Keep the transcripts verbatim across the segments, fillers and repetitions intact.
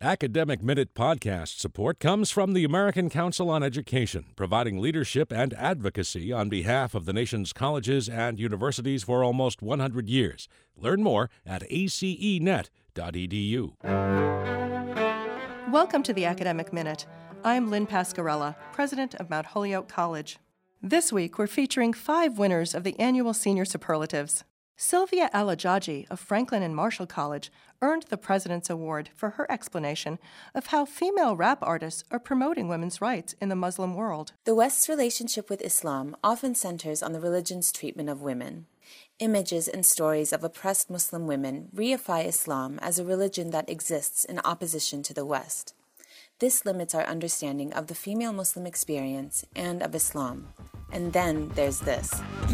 Academic Minute podcast support comes from the American Council on Education, providing leadership and advocacy on behalf of the nation's colleges and universities for almost one hundred years. Learn more at a c e net dot e d u. Welcome to the Academic Minute. I'm Lynn Pascarella, president of Mount Holyoke College. This week, we're featuring five winners of the annual Senior Superlatives. Sylvia Alajaji of Franklin and Marshall College earned the President's Award for her explanation of how female rap artists are promoting women's rights in the Muslim world. The West's relationship with Islam often centers on the religion's treatment of women. Images and stories of oppressed Muslim women reify Islam as a religion that exists in opposition to the West. This limits our understanding of the female Muslim experience and of Islam. And then there's this.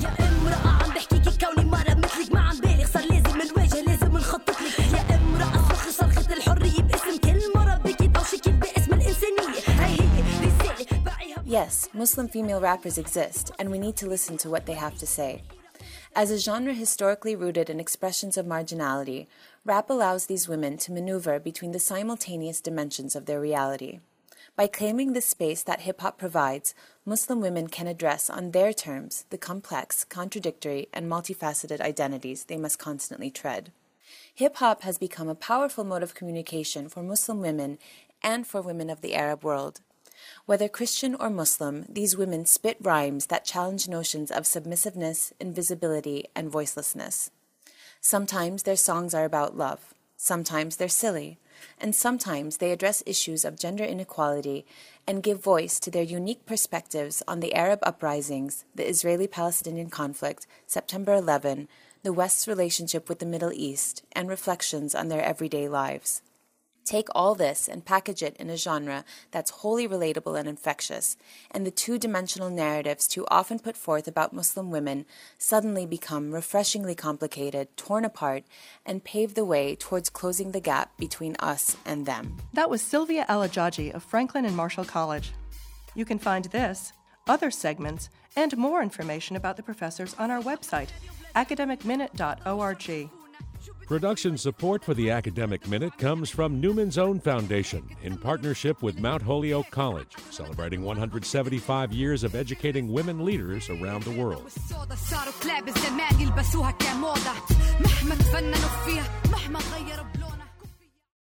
Yes, Muslim female rappers exist, and we need to listen to what they have to say. As a genre historically rooted in expressions of marginality, rap allows these women to maneuver between the simultaneous dimensions of their reality. By claiming the space that hip-hop provides, Muslim women can address on their terms the complex, contradictory, and multifaceted identities they must constantly tread. Hip-hop has become a powerful mode of communication for Muslim women and for women of the Arab world. Whether Christian or Muslim, these women spit rhymes that challenge notions of submissiveness, invisibility, and voicelessness. Sometimes their songs are about love, sometimes they're silly, and sometimes they address issues of gender inequality and give voice to their unique perspectives on the Arab uprisings, the Israeli-Palestinian conflict, September eleventh, the West's relationship with the Middle East, and reflections on their everyday lives. Take all this and package it in a genre that's wholly relatable and infectious, and the two-dimensional narratives too often put forth about Muslim women suddenly become refreshingly complicated, torn apart, and pave the way towards closing the gap between us and them. That was Sylvia Alajaji of Franklin and Marshall College. You can find this, other segments, and more information about the professors on our website, academic minute dot org. Production support for the Academic Minute comes from Newman's Own Foundation in partnership with Mount Holyoke College, celebrating one hundred seventy-five years of educating women leaders around the world.